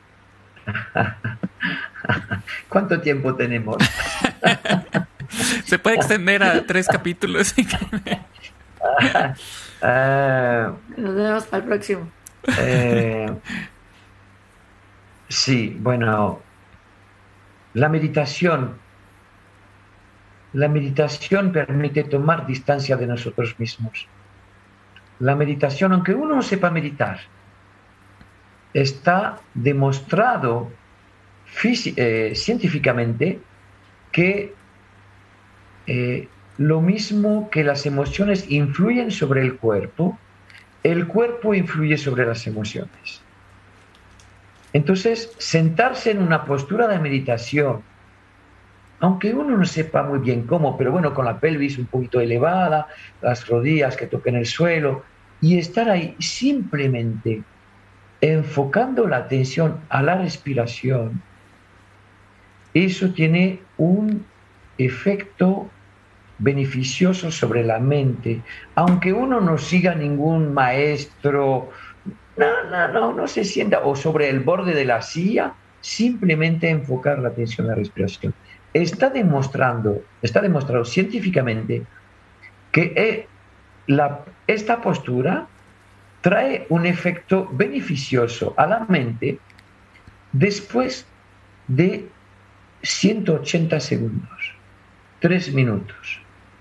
¿Cuánto tiempo tenemos? Se puede extender a 3 capítulos. Nos vemos para el próximo. Sí, bueno, la meditación permite tomar distancia de nosotros mismos. La meditación, aunque uno no sepa meditar, está demostrado científicamente que lo mismo que las emociones influyen sobre el cuerpo influye sobre las emociones. Entonces, sentarse en una postura de meditación, aunque uno no sepa muy bien cómo, pero bueno, con la pelvis un poquito elevada, las rodillas que toquen el suelo, y estar ahí simplemente enfocando la atención a la respiración, eso tiene un efecto beneficioso sobre la mente, aunque uno no siga ningún maestro, no se sienta o sobre el borde de la silla, simplemente enfocar la atención a la respiración. Está demostrado científicamente que esta postura trae un efecto beneficioso a la mente después de 180 segundos, 3 minutos.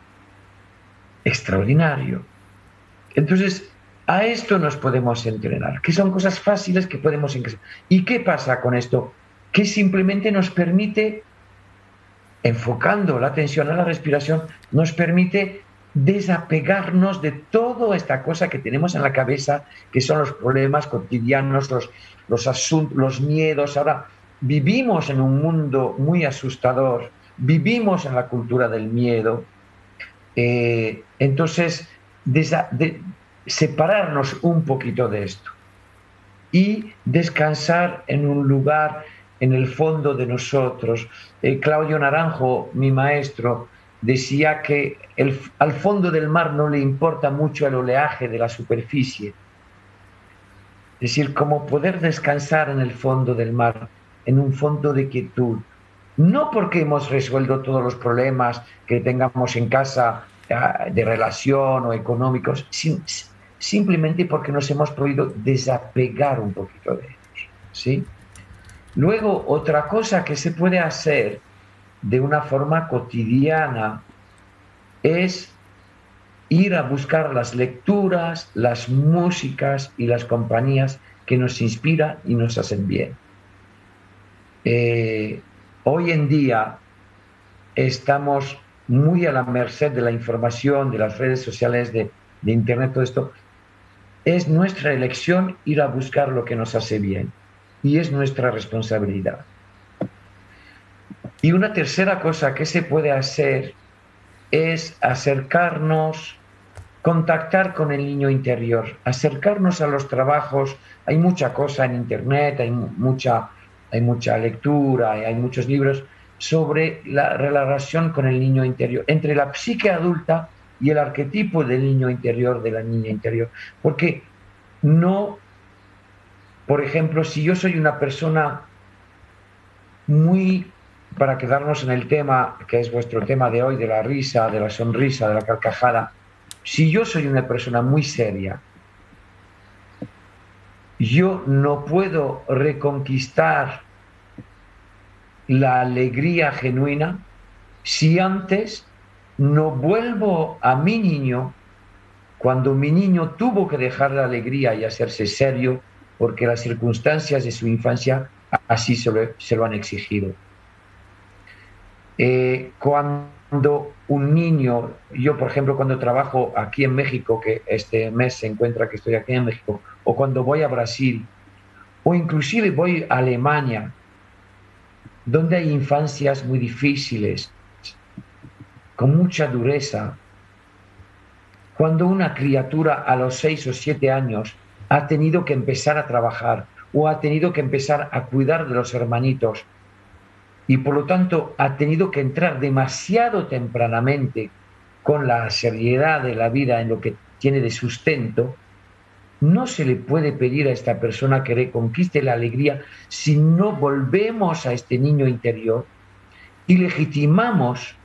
Extraordinario. Entonces, a esto nos podemos entrenar, que son cosas fáciles que podemos ingresar. ¿Y qué pasa con esto? Que simplemente nos permite, enfocando la atención a la respiración, nos permite desapegarnos de toda esta cosa que tenemos en la cabeza, que son los problemas cotidianos, los asuntos, los miedos. Ahora vivimos en un mundo muy asustador, vivimos en la cultura del miedo. Entonces, separarnos un poquito de esto y descansar en un lugar en el fondo de nosotros. Claudio Naranjo, mi maestro, decía que al fondo del mar no le importa mucho el oleaje de la superficie. Es decir, como poder descansar en el fondo del mar, en un fondo de quietud. No porque hemos resuelto todos los problemas que tengamos en casa de relación o económicos, simplemente porque nos hemos podido desapegar un poquito de ellos, ¿sí? Luego, otra cosa que se puede hacer de una forma cotidiana es ir a buscar las lecturas, las músicas y las compañías que nos inspiran y nos hacen bien. Hoy en día estamos muy a la merced de la información, de las redes sociales, de Internet, todo esto. Es nuestra elección ir a buscar lo que nos hace bien y es nuestra responsabilidad. Y una tercera cosa que se puede hacer es acercarnos, contactar con el niño interior, acercarnos a los trabajos. Hay mucha cosa en Internet, hay mucha lectura, hay muchos libros sobre la relación con el niño interior, entre la psique adulta y el arquetipo del niño interior, de la niña interior. Porque no, por ejemplo, si yo soy una persona muy, para quedarnos en el tema, que es vuestro tema de hoy, de la risa, de la sonrisa, de la carcajada, si yo soy una persona muy seria, yo no puedo reconquistar la alegría genuina si antes no vuelvo a mi niño, cuando mi niño tuvo que dejar la alegría y hacerse serio porque las circunstancias de su infancia así se lo han exigido. Cuando un niño, yo por ejemplo cuando trabajo aquí en México, que este mes se encuentra que estoy aquí en México, o cuando voy a Brasil, o inclusive voy a Alemania, donde hay infancias muy difíciles, con mucha dureza, cuando una criatura a los 6 o 7 años ha tenido que empezar a trabajar o ha tenido que empezar a cuidar de los hermanitos y por lo tanto ha tenido que entrar demasiado tempranamente con la seriedad de la vida en lo que tiene de sustento, no se le puede pedir a esta persona que reconquiste la alegría si no volvemos a este niño interior y legitimamos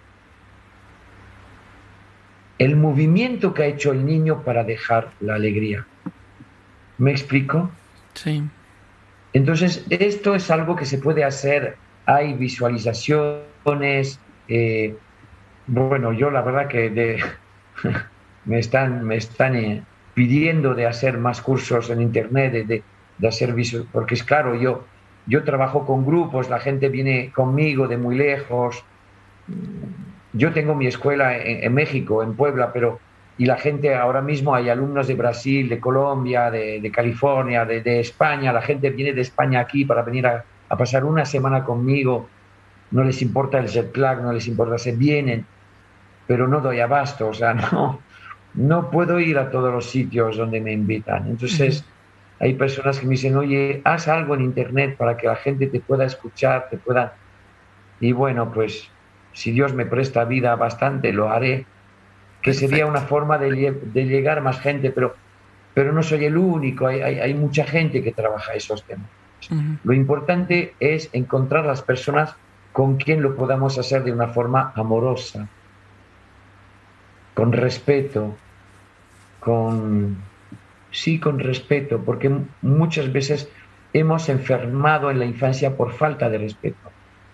el movimiento que ha hecho el niño para dejar la alegría. ¿Me explico? Sí. Entonces, esto es algo que se puede hacer. Hay visualizaciones. Bueno, yo la verdad que me están pidiendo de hacer más cursos en Internet, de hacer porque es claro, yo trabajo con grupos, la gente viene conmigo de muy lejos, yo tengo mi escuela en México, en Puebla, y la gente ahora mismo, hay alumnos de Brasil, de Colombia, de California, de España, la gente viene de España aquí para venir a pasar una semana conmigo, no les importa el jet lag, no les importa, se vienen, pero no doy abasto, o sea, no puedo ir a todos los sitios donde me invitan. Entonces, hay personas que me dicen, oye, haz algo en internet para que la gente te pueda escuchar, Y bueno, pues, si Dios me presta vida bastante, lo haré, que sería una forma de llegar a más gente, pero no soy el único, hay mucha gente que trabaja esos temas. Lo importante es encontrar las personas con quien lo podamos hacer de una forma amorosa, con respeto, con respeto, porque muchas veces hemos enfermado en la infancia por falta de respeto,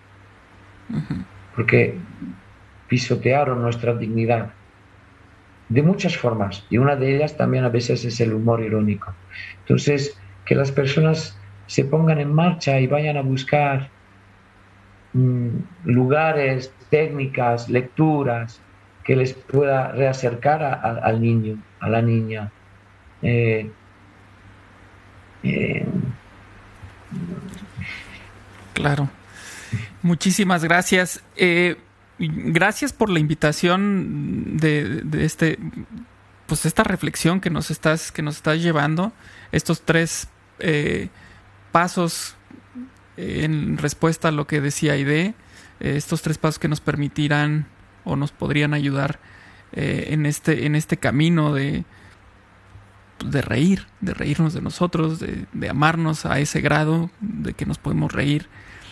porque pisotearon nuestra dignidad de muchas formas, y una de ellas también a veces es el humor irónico. Entonces, que las personas se pongan en marcha y vayan a buscar lugares, técnicas, lecturas que les pueda reacercar al niño, a la niña. Claro. Muchísimas gracias. Gracias por la invitación de esta reflexión que nos estás llevando, estos 3 pasos en respuesta a lo que decía Aide, estos 3 pasos que nos permitirán o nos podrían ayudar en este camino de reírnos de nosotros, de amarnos a ese grado de que nos podemos reír,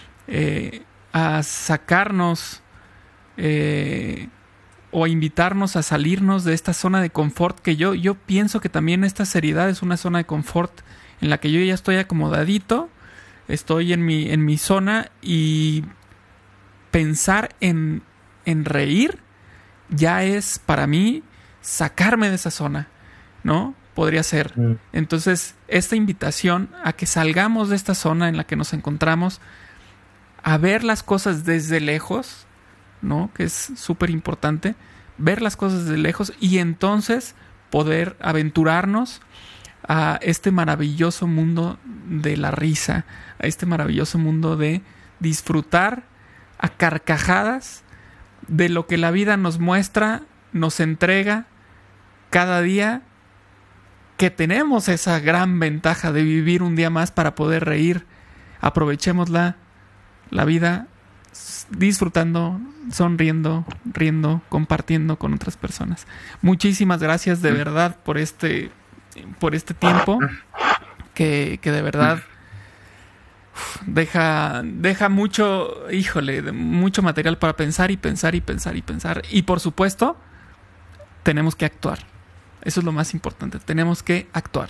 a sacarnos o a invitarnos a salirnos de esta zona de confort, que yo pienso que también esta seriedad es una zona de confort en la que yo ya estoy acomodadito, estoy en mi zona, y pensar en reír ya es para mí sacarme de esa zona, ¿no? Podría ser. Entonces, esta invitación a que salgamos de esta zona en la que nos encontramos, a ver las cosas desde lejos, ¿no? Que es súper importante, ver las cosas desde lejos y entonces poder aventurarnos a este maravilloso mundo de la risa, a este maravilloso mundo de disfrutar a carcajadas de lo que la vida nos muestra, nos entrega cada día, que tenemos esa gran ventaja de vivir un día más para poder reír. Aprovechémosla, la vida, disfrutando, sonriendo, riendo, compartiendo con otras personas. Muchísimas gracias de verdad por este tiempo que de verdad deja mucho, mucho material para pensar y pensar y pensar y pensar. Y por supuesto, tenemos que actuar. Eso es lo más importante. Tenemos que actuar.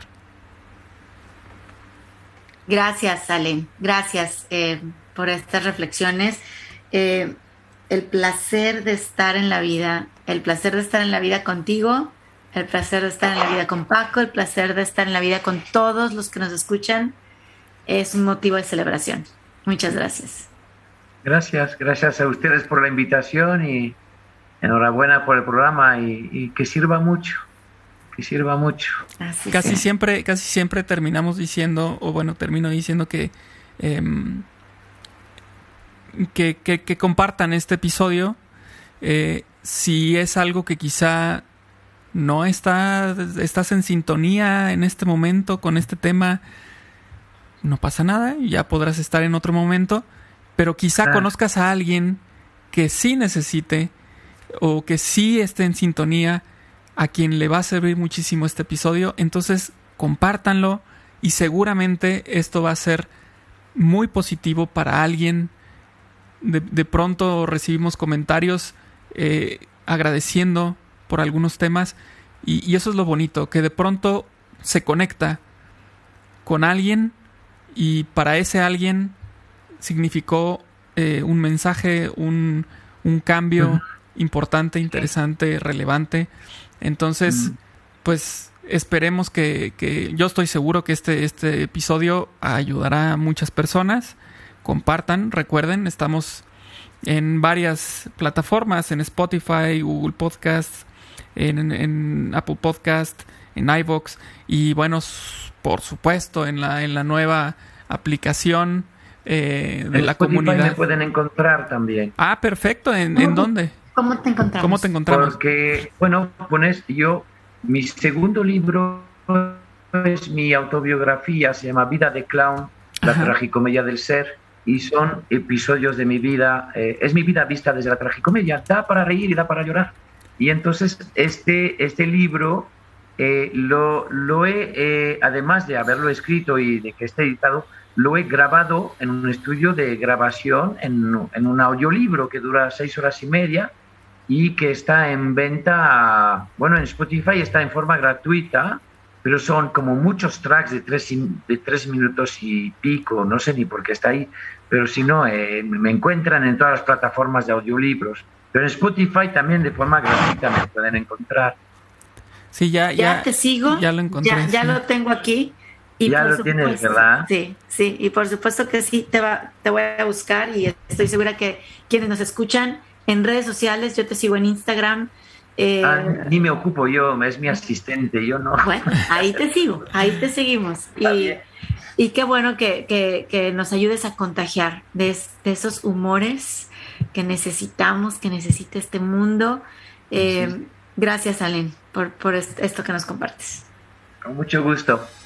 Gracias, Ale. Gracias por estas reflexiones. El placer de estar en la vida, el placer de estar en la vida contigo, el placer de estar en la vida con Paco, el placer de estar en la vida con todos los que nos escuchan, es un motivo de celebración. Muchas gracias. Gracias a ustedes por la invitación y enhorabuena por el programa y que sirva mucho. Casi siempre terminamos diciendo, termino diciendo que compartan este episodio. Si es algo que quizá no estás en sintonía en este momento con este tema, no pasa nada, ya podrás estar en otro momento, pero quizá conozcas a alguien que sí necesite o que sí esté en sintonía, a quien le va a servir muchísimo este episodio. Entonces compártanlo y seguramente esto va a ser muy positivo para alguien. De pronto recibimos comentarios agradeciendo por algunos temas y eso es lo bonito, que de pronto se conecta con alguien y para ese alguien significó un mensaje, un cambio importante, interesante, relevante. Entonces, pues esperemos que yo estoy seguro que este episodio ayudará a muchas personas. Compartan, recuerden, estamos en varias plataformas, en Spotify, Google Podcast, en Apple Podcast, en iVoox y bueno, por supuesto en la nueva aplicación de la Spotify comunidad. Me pueden encontrar también. Ah, perfecto. ¿En dónde? ¿Cómo te encontramos? ¿Cómo te encontramos? Porque, bueno, mi segundo libro es mi autobiografía, se llama Vida de Clown, la tragicomedia del ser, y son episodios de mi vida, es mi vida vista desde la tragicomedia, da para reír y da para llorar. Y entonces este libro lo he, además de haberlo escrito y de que esté editado, lo he grabado en un estudio de grabación, en un audiolibro que dura 6 horas y media y que está en venta, bueno, en Spotify está en forma gratuita, pero son como muchos tracks de 3 minutos y pico, no sé ni por qué está ahí, pero si no, me encuentran en todas las plataformas de audiolibros. Pero en Spotify también de forma gratuita me pueden encontrar. Sí, ya te sigo. Ya lo encontré. Ya lo tengo aquí. Y ya lo tienes, ¿verdad? Sí, y por supuesto que sí, te voy a buscar y estoy segura que quienes nos escuchan en redes sociales, yo te sigo en Instagram. Ni me ocupo yo, es mi asistente, yo no. Bueno, ahí te sigo, ahí te seguimos. Y qué bueno que nos ayudes a contagiar de esos humores que necesitamos, que necesita este mundo. Sí. Gracias, Allen, por esto que nos compartes. Con mucho gusto.